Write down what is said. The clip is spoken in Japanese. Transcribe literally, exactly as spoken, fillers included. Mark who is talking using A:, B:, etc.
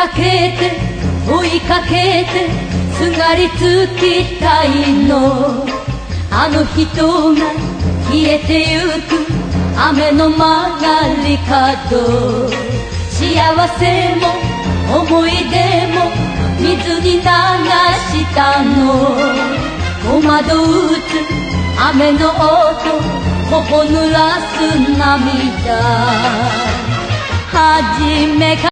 A: かけて追いかけてすがりつきたいの。あの人が消えてゆく雨の曲がり角、幸せも思い出も水に流したの。戸惑うつ雨の音、頬濡らす涙、初めから